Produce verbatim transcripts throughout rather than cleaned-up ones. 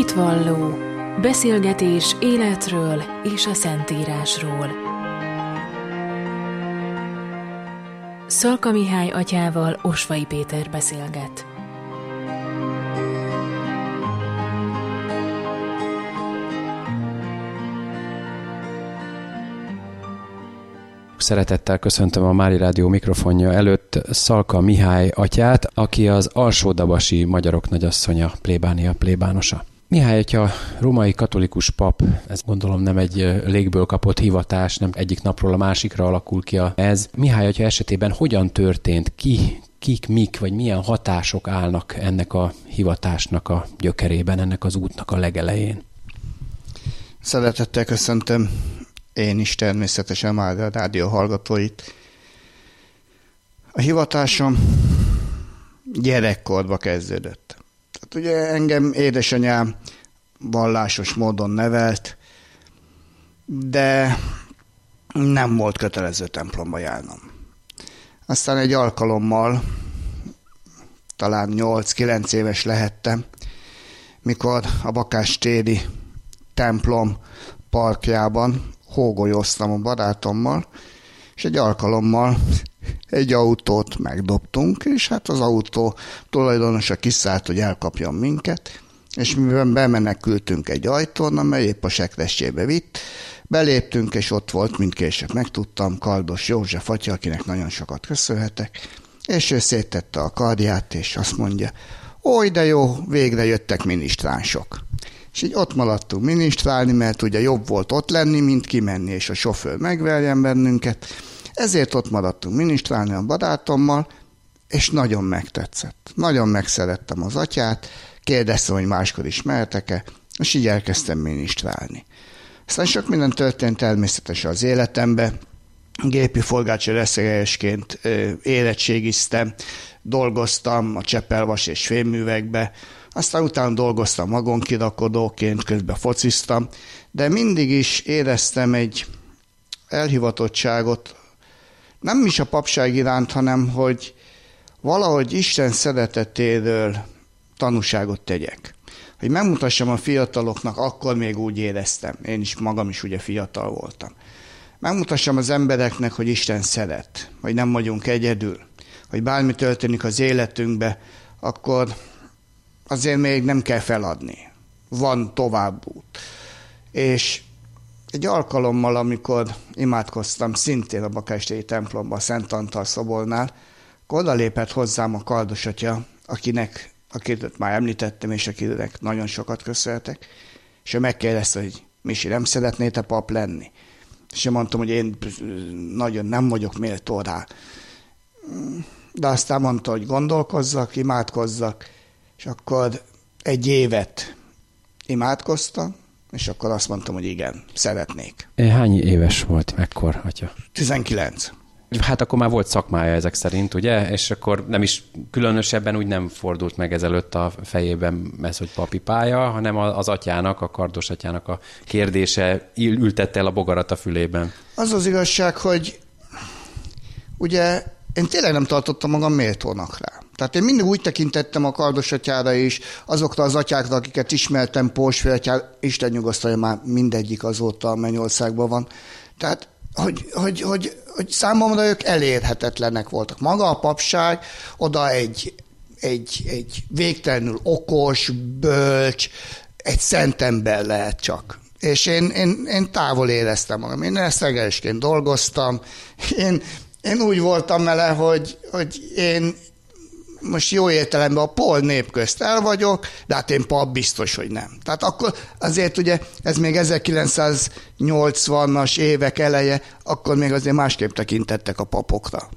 Hitvalló. Beszélgetés életről és a Szentírásról. Szalka Mihály atyával Osvai Péter beszélget. Szeretettel köszöntöm a Mári Rádió mikrofonja előtt Szalka Mihály atyát, aki az alsódabasi magyarok nagyasszonya, plébánia plébánosa. Mihály atya római katolikus pap, ez gondolom nem egy légből kapott hivatás, nem egyik napról a másikra alakul ki ez. Mihály atya esetében hogyan történt, ki, kik, mik, vagy milyen hatások állnak ennek a hivatásnak a gyökerében, ennek az útnak a legelején? Szeretettel köszöntöm én is természetesen már a rádió hallgatóit. A hivatásom gyerekkorba kezdődött. Tehát ugye engem édesanyám vallásos módon nevelt, de nem volt kötelező templomba járnom. Aztán egy alkalommal, talán nyolc-kilenc éves lehettem, mikor a Bakástéri templom parkjában hógolyoztam a barátommal, és egy alkalommal egy autót megdobtunk, és hát az autó tulajdonosa kiszállt, hogy elkapjon minket, és mivel bemenekültünk egy ajtón, amely épp a sekressébe vitt, beléptünk, és ott volt, mint később megtudtam, Kaldos József atya, akinek nagyon sokat köszönhetek, és ő széttette a kardját, és azt mondja, oly de jó, végre jöttek minisztránsok. És így ott maradtunk minisztrálni, mert ugye jobb volt ott lenni, mint kimenni, és a sofőr megverjen bennünket. Ezért ott maradtunk minisztrálni a barátommal, és nagyon megtetszett. Nagyon megszerettem az atyát, kérdeztem, hogy máskor is mehetek-e, és így elkezdtem minisztrálni. Aztán sok minden történt természetesen az életemben. Gépi forgácsi reszegelyesként érettségiztem, dolgoztam a Csepel-vas és fémművekbe, aztán utána dolgoztam vagonkirakodóként, közben fociztam, de mindig is éreztem egy elhivatottságot, nem is a papság iránt, hanem hogy valahogy Isten szeretetéről tanúságot tegyek. Hogy megmutassam a fiataloknak, akkor még úgy éreztem, én is magam is ugye fiatal voltam. Megmutassam az embereknek, hogy Isten szeret, hogy nem vagyunk egyedül, hogy bármi történik az életünkbe, akkor azért még nem kell feladni. Van tovább út. És egy alkalommal, amikor imádkoztam szintén a Bakástéri templomban, a Szent Antal szobornál, akkor odalépett hozzám a Kaldos atya, akinek, akit már említettem, és akinek nagyon sokat köszönhetek, és ő megkérdezte, hogy Misi, nem szeretnél te pap lenni? És én mondtam, hogy én nagyon nem vagyok méltó rá. De aztán mondta, hogy gondolkozzak, imádkozzak, és akkor egy évet imádkoztam, és akkor azt mondtam, hogy igen, szeretnék. Hány éves volt mekkor, atya? tizenkilenc. Hát akkor már volt szakmája ezek szerint, ugye? És akkor nem is különösebben úgy nem fordult meg ezelőtt a fejében ez, hogy papi pálya, hanem az atyának, a Kardos atyának a kérdése ültette el a bogarat a fülében. Az az igazság, hogy ugye én tényleg nem tartottam magam méltónak rá. Tehát én mindig úgy tekintettem a Kardos atyára is, azokra az atyákra, akiket ismertem, Pósfél atyár, Isten nyugosztalja, már mindegyik azóta a Mennyországban van. Tehát, hogy, hogy, hogy, hogy számomra ők elérhetetlenek voltak. Maga a papság, oda egy, egy, egy végtelenül okos, bölcs, egy szent ember lehet csak. És én, én, én távol éreztem magam. Én eszegesként dolgoztam. Én, én úgy voltam vele, hogy, hogy én most jó értelemben a pol nép közt el vagyok, de hát én pap biztos, hogy nem. Tehát akkor azért ugye ez még ezerkilencszáznyolcvanas évek eleje, akkor még azért másképp tekintettek a papokra.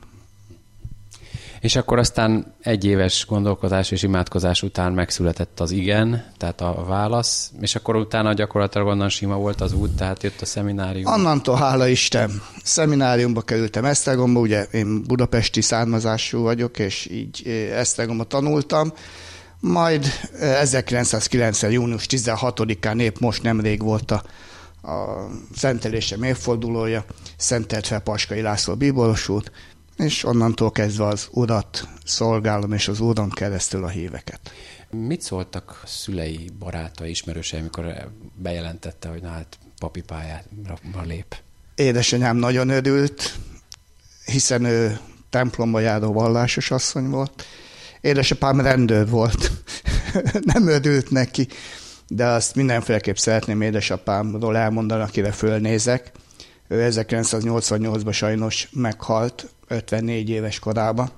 És akkor aztán egy éves gondolkozás és imádkozás után megszületett az igen, tehát a válasz, és akkor utána gyakorlatilag onnan sima volt az út, tehát jött a szeminárium. Annantól hála Isten, szemináriumba kerültem Esztergomba, ugye én budapesti származású vagyok, és így Esztergomba tanultam, majd ezerkilencszázkilencven. június tizenhatodikán épp most nemrég volt a, a szentelésem évfordulója, szentelt fel Paskai László bíboros úr, és onnantól kezdve az Urat szolgálom, és az Úron keresztül a híveket. Mit szóltak szülei, barátai, ismerősei, amikor bejelentette, hogy na hát papi pályára lép? Édesanyám nagyon örült, hiszen ő templomba járó vallásos asszony volt. Édesapám rendőr volt, nem örült neki, de azt mindenféleképp szeretném édesapámról elmondani, akire fölnézek. Ő ezerkilencszáznyolcvannyolcban sajnos meghalt, ötvennégy éves korában,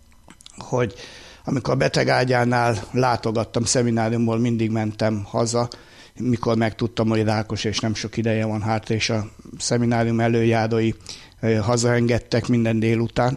hogy amikor a betegágyánál látogattam szemináriumból, mindig mentem haza, mikor megtudtam, hogy rákos és nem sok ideje van hátra, és a szeminárium előjárói hazaengedtek minden délután,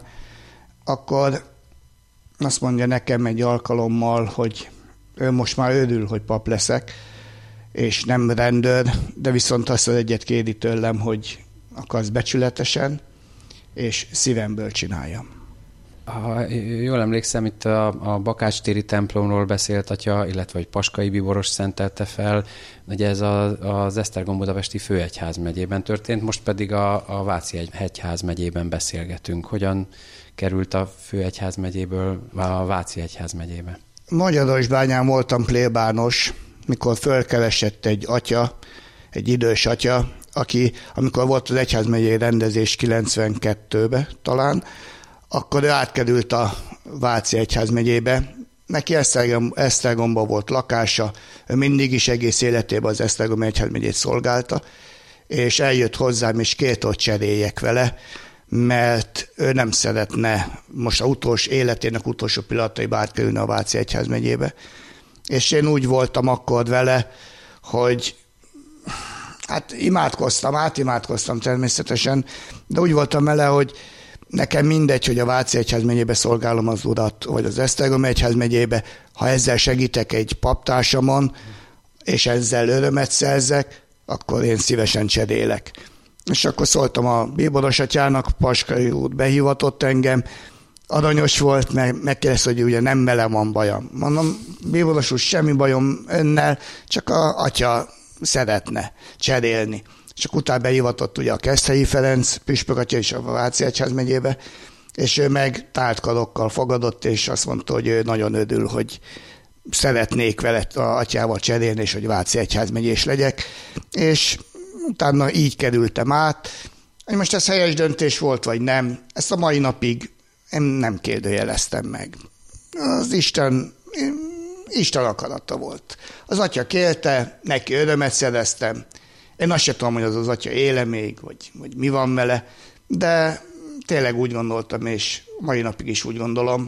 akkor azt mondja nekem egy alkalommal, hogy ő most már örül, hogy pap leszek, és nem rendőr, de viszont azt az egyet kéri tőlem, hogy akarsz becsületesen, és szívemből csináljam. Ha jól emlékszem, itt a, a Bakácstéri templomról beszélt atya, illetve hogy Paskai Bíboros szentelte fel, ugye ez a, az Esztergom budapesti főegyház megyében történt, most pedig a, a Váci egyház megyében beszélgetünk. Hogyan került a főegyház megyéből a Váci egyház megyébe? Magyarosbányán voltam plébános, mikor fölkeresett egy atya, egy idős atya, aki, amikor volt az egyházmegyei rendezés kilencvenkettőben talán, akkor ő átkerült a Váci egyházmegyébe. Neki Esztergom, Esztergomban volt lakása, ő mindig is egész életében az Esztergom egyházmegyét szolgálta, és eljött hozzám, és két ott cseréljek vele, mert ő nem szeretne most a utolsó életének utolsó pillanataiba átkerülni a Váci egyházmegyébe. És én úgy voltam akkor vele, hogy hát imádkoztam, átimádkoztam természetesen, de úgy voltam vele, hogy nekem mindegy, hogy a Váci egyházmegyébe szolgálom az Urat, vagy az Esztergom egyházmegyébe, ha ezzel segítek egy paptársamon, és ezzel örömet szerzek, akkor én szívesen cserélek. És akkor szóltam a bíboros atyának, Paskai úr behívatott engem, aranyos volt, meg megkérdezte, hogy ugye nem velem van bajom. Mondom, bíboros úr, semmi bajom önnel, csak a atya szeretne cserélni. És akkor utána behivatott ugye a Keszthelyi Ferenc püspök atya is a Váci egyházmegyébe, és ő meg tárt karokkal fogadott, és azt mondta, hogy ő nagyon örül, hogy szeretnék vele a atyával cserélni, és hogy Váci egyházmegyés legyek. És utána így kerültem át, hogy most ez helyes döntés volt, vagy nem. Ezt a mai napig én nem kérdőjeleztem meg. Az Isten, Isten akarata volt. Az atya kérte, neki örömet szereztem. Én azt sem tudom, hogy az az atya éle még, vagy, vagy mi van vele, de tényleg úgy gondoltam, és mai napig is úgy gondolom,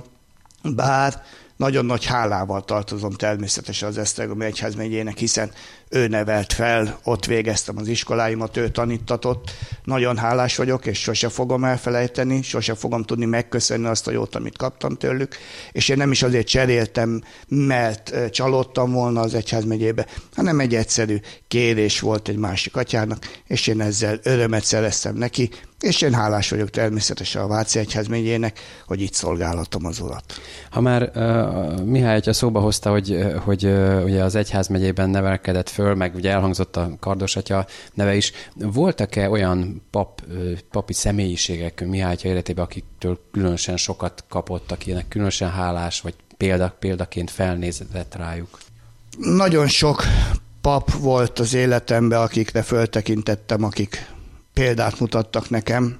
bár nagyon nagy hálával tartozom természetesen az Esztergomi egyházmegyének, hiszen ő nevelt fel, ott végeztem az iskoláimat, ő tanítatott. Nagyon hálás vagyok, és sose fogom elfelejteni, sose fogom tudni megköszönni azt a jót, amit kaptam tőlük, és én nem is azért cseréltem, mert csalódtam volna az egyházmegyébe, hanem egy egyszerű kérés volt egy másik atyának, és én ezzel örömet szereztem neki, és én hálás vagyok természetesen a Váci egyházmegyének, hogy itt szolgálatom az Urat. Ha már uh, Mihály atya szóba hozta, hogy, hogy uh, ugye az egyházmegyében nevelkedett föl, meg ugye elhangzott a Kardos atya neve is. Voltak-e olyan pap, papi személyiségek Mihály atya életében, akiktől különösen sokat kapott, akinek különösen hálás, vagy példa, példaként felnézett rájuk? Nagyon sok pap volt az életemben, akikre föltekintettem, akik példát mutattak nekem.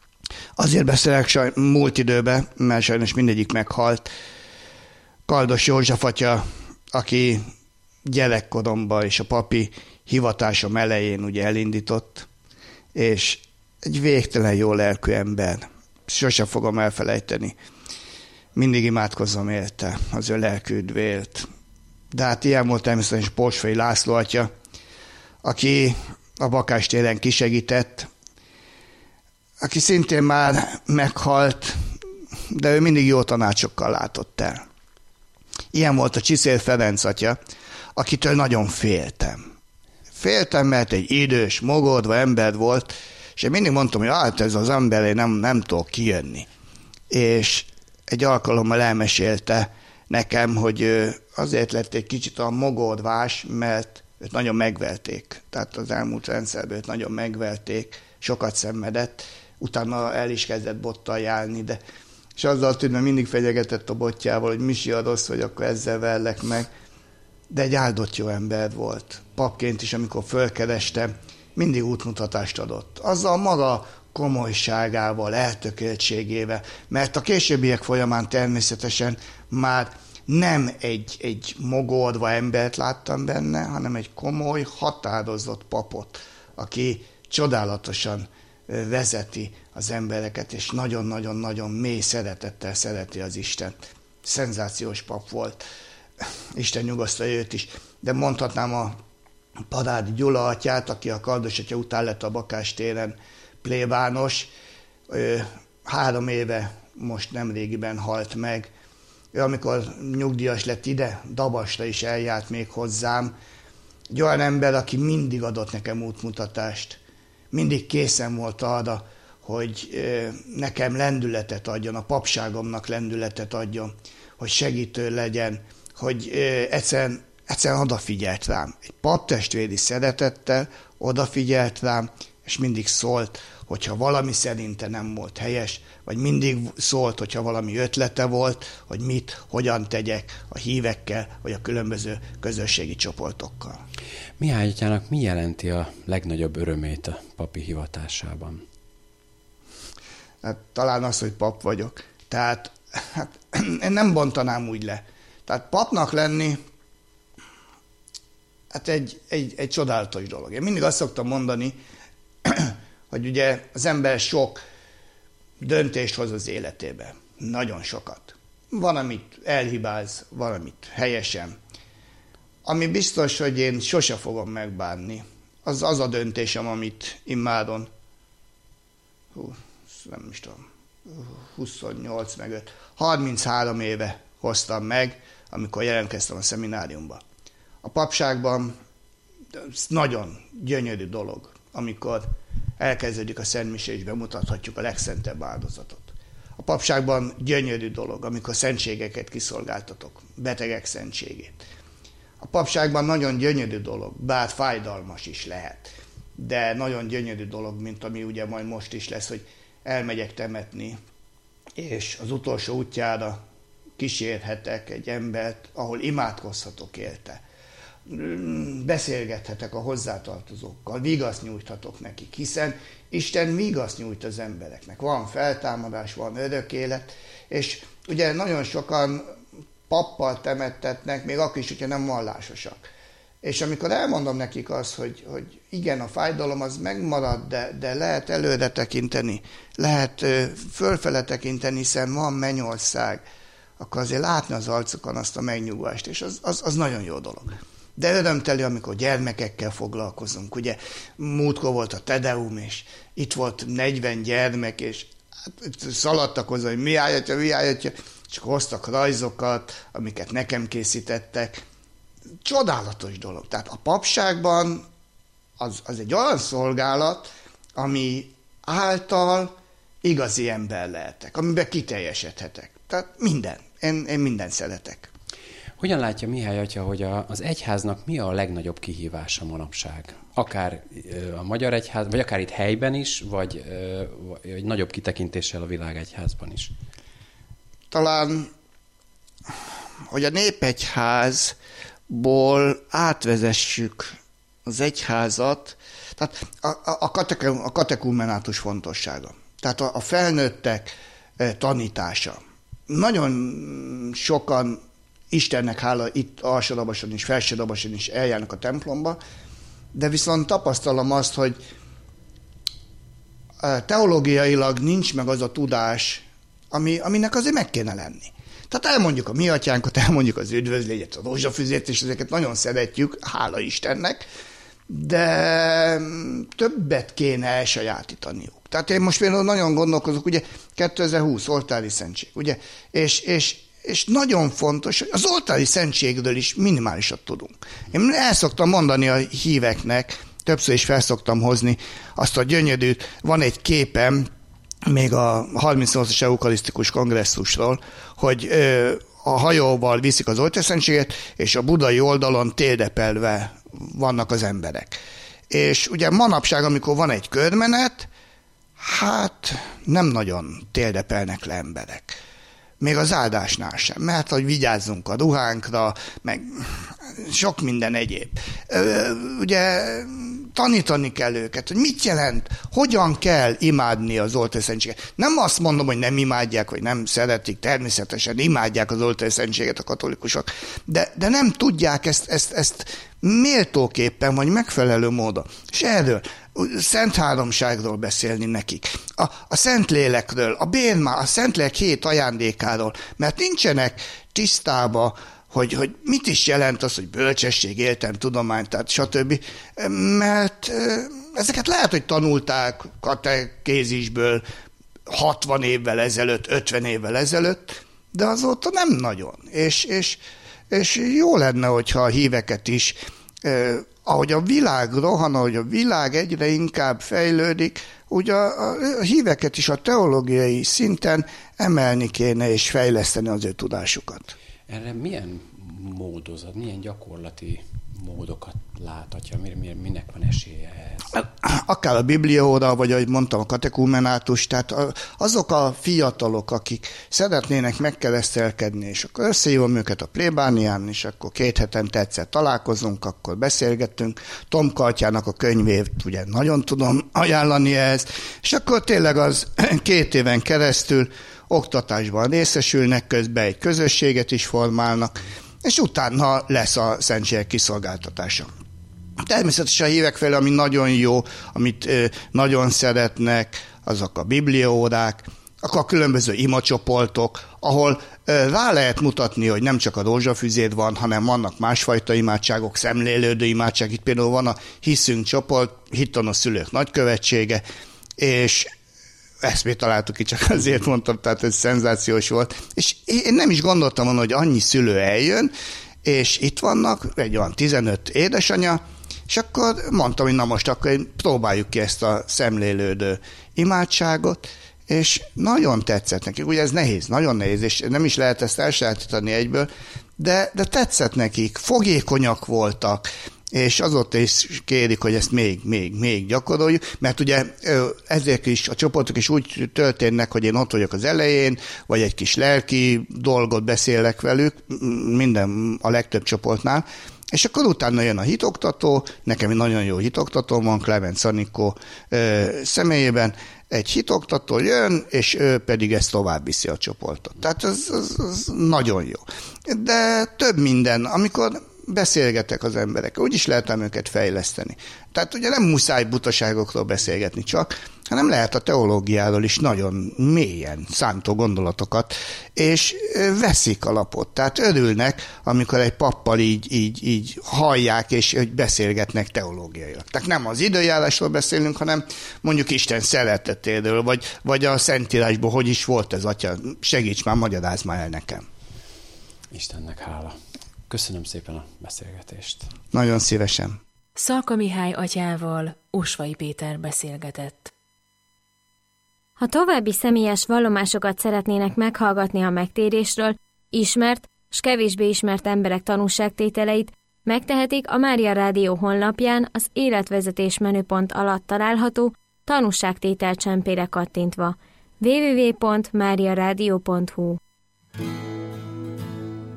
Azért beszélek saj, múlt időben, mert sajnos mindegyik meghalt. Kardos József atya, aki gyerekkoromban és a papi hivatásom elején ugye elindított, és egy végtelen jó lelkű ember. Sose fogom elfelejteni. Mindig imádkozom érte, az ő lelkű üdvélt. De hát ilyen volt természetesen Porsfai László atya, aki a Bakástéren kisegített, aki szintén már meghalt, de ő mindig jó tanácsokkal látott el. Ilyen volt a Csiszér Ferenc atya, akitől nagyon féltem. Féltem, mert egy idős, mogódva ember volt, és én mindig mondtam, hogy hát ez az ember, én nem, nem tudok kijönni. És egy alkalommal elmesélte nekem, hogy azért lett egy kicsit a mogódvás, mert őt nagyon megverték. Tehát az elmúlt rendszerben őt nagyon megverték, sokat szenvedett. utána el is kezdett bottal járni, de és azzal tűnt, mert mindig fenyegetett a botjával, hogy Misi a rossz vagy, akkor ezzel verlek meg. De egy áldott jó ember volt. Papként is, amikor fölkereste, mindig útmutatást adott. Azzal maga komolyságával, eltökéltségével, mert a későbbiek folyamán természetesen már nem egy, egy mogorva embert láttam benne, hanem egy komoly, határozott papot, aki csodálatosan vezeti az embereket, és nagyon-nagyon-nagyon mély szeretettel szereti az Istent. Szenzációs pap volt. Isten nyugosztalja őt is. De mondhatnám a Parádi Gyula atyát, aki a Kardos atya után lett a Bakás téren plébános. Ő három éve most nemrégiben halt meg. Ő amikor nyugdíjas lett ide, Dabasra is eljárt még hozzám. Egy olyan ember, aki mindig adott nekem útmutatást. Mindig készen volt arra, hogy nekem lendületet adjon, a papságomnak lendületet adjon, hogy segítő legyen, hogy egyszerűen, egyszerűen odafigyelt rám. Egy paptestvéri szeretettel odafigyelt rám, és mindig szólt, hogyha valami szerinte nem volt helyes, vagy mindig szólt, hogyha valami ötlete volt, hogy mit, hogyan tegyek a hívekkel, vagy a különböző közösségi csoportokkal. Mihály atyának mi jelenti a legnagyobb örömét a papi hivatásában? Hát, talán az, hogy pap vagyok. Tehát hát, én nem bontanám úgy le. Tehát papnak lenni, hát egy, egy, egy csodálatos dolog. Én mindig azt szoktam mondani, hogy ugye az ember sok döntést hoz az életébe. Nagyon sokat. Van, amit elhibáz, van, amit helyesen. Ami biztos, hogy én sose fogom megbánni, az az a döntésem, amit immáron, hú, nem is tudom, huszonnyolc meg öt, harminchárom éve hoztam meg, amikor jelentkeztem a szemináriumba. A papságban nagyon gyönyörű dolog, amikor elkezdődik a szentmise, és bemutathatjuk a legszentebb áldozatot. A papságban gyönyörű dolog, amikor szentségeket kiszolgáltatok, betegek szentségét. A papságban nagyon gyönyörű dolog, bár fájdalmas is lehet, de nagyon gyönyörű dolog, mint ami ugye majd most is lesz, hogy elmegyek temetni, és az utolsó útjára kísérhetek egy embert, ahol imádkozhatok érte. Beszélgethetek a hozzátartozókkal, vigaszt nyújthatok nekik, hiszen Isten vigaszt nyújt az embereknek. Van feltámadás, van örök élet, és ugye nagyon sokan pappal temettetnek, még akkor is, hogyha nem vallásosak. És amikor elmondom nekik azt, hogy, hogy igen, a fájdalom az megmarad, de, de lehet előre tekinteni, lehet fölfele tekinteni, hiszen van mennyország, akkor azért látni az arcukon azt a megnyugvást, és az, az, az nagyon jó dolog. De örömteli, amikor gyermekekkel foglalkozunk. Ugye múltkor volt a Tedeum, és itt volt negyven gyermek, és hát szaladtak hozzá, hogy Mihály atya, Mihály atya, csak hoztak rajzokat, amiket nekem készítettek. Csodálatos dolog. Tehát a papságban az, az egy olyan szolgálat, ami által igazi ember lehetek, amiben kiteljesedhetek. Tehát minden. Én, én mindent szeretek. Hogyan látja Mihály atya, hogy a, az egyháznak mi a legnagyobb kihívása manapság? Akár a magyar egyház, vagy akár itt helyben is, vagy, vagy egy nagyobb kitekintéssel a világegyházban is? Talán, hogy a népegyházból átvezessük az egyházat, tehát a, a, a, katekum, a katekumenátus fontossága. Tehát a, a felnőttek tanítása. Nagyon sokan, Istennek hála, itt Alsódabason is, Felsődabason is eljárnak a templomba, de viszont tapasztalom azt, hogy teológiailag nincs meg az a tudás, ami, aminek azért meg kéne lenni. Tehát elmondjuk a mi atyánkat, elmondjuk az üdvözlégyet, a rózsafüzét, és ezeket nagyon szeretjük, hála Istennek, de többet kéne elsajátítaniuk. Tehát én most például nagyon gondolkozok, ugye kétezer-húsz oltári szentség, ugye, és, és, és nagyon fontos, hogy az oltári szentségről is minimálisat tudunk. Én el szoktam mondani a híveknek, többször is fel szoktam hozni azt a gyönyörű, van egy képem, még a harmincnyolcas eukarisztikus kongresszusról, hogy ö, a hajóval viszik az oltásszentséget, és a budai oldalon térdepelve vannak az emberek. És ugye manapság, amikor van egy körmenet, Hát nem nagyon térdepelnek le emberek. Még az áldásnál sem, mert hogy vigyázzunk a ruhánkra, meg sok minden egyéb. Ugye tanítani kell őket, hogy mit jelent, hogyan kell imádni az oltárszentélységet. Nem azt mondom, hogy nem imádják, vagy nem szeretik, természetesen imádják az oltárszentélységet a katolikusok, de, de nem tudják ezt, ezt, ezt méltóképpen, vagy megfelelő módon. És erről, Szent Háromságról beszélni nekik, a, a Szentlélekről, a bérmá, a Szentlélek hét ajándékáról, mert nincsenek tisztába, hogy, hogy mit is jelent az, hogy bölcsesség, éltem, tudomány, tehát stb. Mert ezeket lehet, hogy tanulták katekézisből hatvan évvel ezelőtt, ötven évvel ezelőtt, de azóta nem nagyon. És, és, és jó lenne, hogyha a híveket is, eh, ahogy a világ rohan, ahogy a világ egyre inkább fejlődik, úgy a, a híveket is a teológiai szinten emelni kéne és fejleszteni az ő tudásukat. Erre milyen módozat, milyen gyakorlati módokat láthatja, minek van esélye ehhez? Akár a bibliaóra, vagy ahogy mondtam, a katekumenátus, tehát azok a fiatalok, akik szeretnének megkeresztelkedni, és akkor összehívom őket a plébánián, és akkor két hetente egyszer találkozunk, akkor beszélgetünk. Tomka atyának a könyvét ugye nagyon tudom ajánlani ehhez, és akkor tényleg az két éven keresztül oktatásban részesülnek, közben egy közösséget is formálnak, és utána lesz a szentségek kiszolgáltatása. Természetesen a hívek felé, ami nagyon jó, amit ö, nagyon szeretnek, azok a bibliaórák, akkor a különböző imacsoportok, ahol ö, rá lehet mutatni, hogy nem csak a rózsafüzér van, hanem vannak másfajta imádságok, szemlélődő imádság. Itt például van a hiszünk csoport, Hittan a szülők nagykövetsége, és ezt még találtuk ki, csak azért mondtam, tehát ez szenzációs volt. És én nem is gondoltam volna, hogy annyi szülő eljön, és itt vannak egy olyan tizenöt édesanyja, és akkor mondtam, hogy na most akkor próbáljuk ki ezt a szemlélődő imádságot, és nagyon tetszett nekik. Ugye ez nehéz, nagyon nehéz, és nem is lehet ezt elsajátítani egyből, de, de tetszett nekik, fogékonyak voltak, és azóta is kérik, hogy ezt még, még, még gyakoroljuk, mert ugye ezek is, a csoportok is úgy történnek, hogy én ott vagyok az elején, vagy egy kis lelki dolgot beszélek velük, minden a legtöbb csoportnál, és akkor utána jön a hitoktató, nekem egy nagyon jó hitoktató van, Clement Szanikó személyében, egy hitoktató jön, és ő pedig ezt tovább viszi a csoportot. Tehát ez, ez, ez nagyon jó. De több minden, amikor beszélgetek az emberekkel, úgyis lehet őket fejleszteni. Tehát ugye nem muszáj butaságokról beszélgetni csak, hanem lehet a teológiáról is nagyon mélyen szántó gondolatokat, és veszik a lapot. Tehát örülnek, amikor egy pappal így, így, így hallják, és hogy beszélgetnek teológiailag. Tehát nem az időjárásról beszélünk, hanem mondjuk Isten szeretetéről, vagy, vagy a Szentírásból, hogy is volt ez, atya, segíts már, magyarázz már el nekem. Istennek hála. Köszönöm szépen a beszélgetést. Nagyon szívesen. Szalka Mihály atyával Osvai Péter beszélgetett. Ha további személyes vallomásokat szeretnének meghallgatni a megtérésről, ismert s kevésbé ismert emberek tanúságtételeit, megtehetik a Mária Rádió honlapján az életvezetés menüpont alatt található tanúságtétel csempére kattintva. double-u double-u double-u pont mária rádió pont hu